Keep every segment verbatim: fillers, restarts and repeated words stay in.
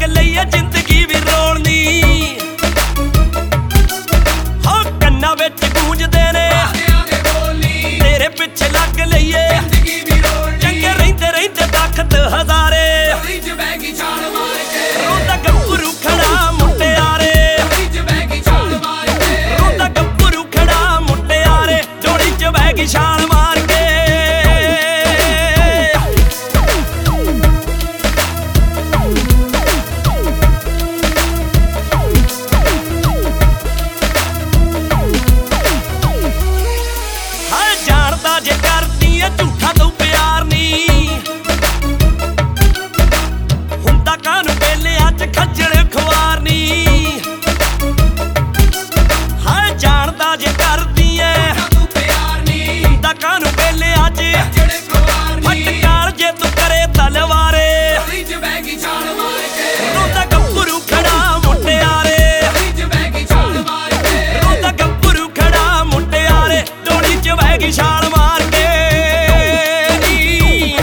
ਲਈਏ ਜ਼ਿੰਦਗੀ ਵੀ ਰੋਲਨੀ ਹੋ ਕੰਨਾਂ ਵਿੱਚ ਗੂੰਜਦੇ ਨੇ ਤੇਰੇ ਪਿੱਛੇ ਲੱਗ ਲਈਏ ਚੰਗੇ ਰਹਿੰਦੇ ਰਹਿੰਦੇ ਤਖਤ ਹਜ਼ਾਰੇ ਰੋਂਦਾ ਗੱਭਰੂ ਖੜਾ ਮੁਟਿਆਰੇ ਰੋਂਦਾ ਗੱਭਰੂ ਖੜਾ ਮੁਟਿਆਰੇ ਜੋੜੀ ਚ ਬਹਿ ਗਈ ਛਾਲ ਮਾਰ ਕੇ ਜਾਣਦਾ ਜੇ ਕਰਦੀ ਐ ਝੂਠਾ ਤੂੰ ਪਿਆਰ ਨੀ ਹੁੰਦਾ ਕਾਹਨੂੰ ਵੇਲਿਆਂ ਚ ਖੱਜਲ ਖੁਆਰ ਨੀ ਹਾਂ ਜਾਣਦਾ ਜੇ ਕਰਦੀ ਐ ਹੁੰਦਾ ਕਾਹਨੂੰ ਵੇਲਿਆਂ ਚ ਫਟਕਾਰ ਜੇ ਤੂੰ ਕਰੇ ਤਲਵਾਰੇ ਰੋਂਦਾ ਗੱਭਰੂ ਖੜਾ ਮੁਟਿਆਰੇ ਰੋਂਦਾ ਗੱਭਰੂ ਖੜਾ ਮੁਟਿਆਰੇ ਡੋਲੀ ਚ ਬਹਿ ਗਈ ਛਾਲ ਮਾਰ ਕੇ ਨੀ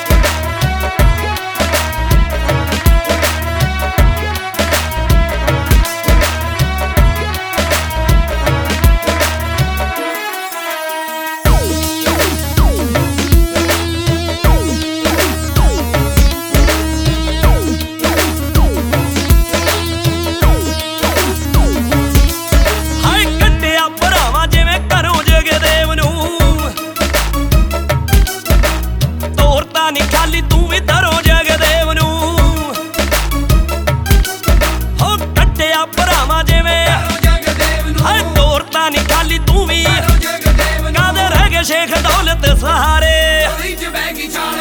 ਹਾਏ ਕੱਢਿਆ ਭਰਾਵਾਂ ਜਿਵੇਂ ਘਰੋਂ ਜਗਦੇਵ ਨੂੰ ਤੋਰਤਾ ਨੀ ਖਾਲੀ ਤੂੰ ਵੀ ਧਰੋਂ ਜਗਦੇਵ ਨੂੰ ਹੋ ਕੱਢਿਆ ਭਰਾਵਾਂ ਜਿਵੇਂ ਹਾਏ ਤੋਰਤਾ ਨੀ ਖਾਲੀ ਤੂੰ ਵੀ ਕਾਹਦੇ ਰਹਿ ਗਏ ਸ਼ੇਖ ਦੌਲਤ ਸਹਾਰੇ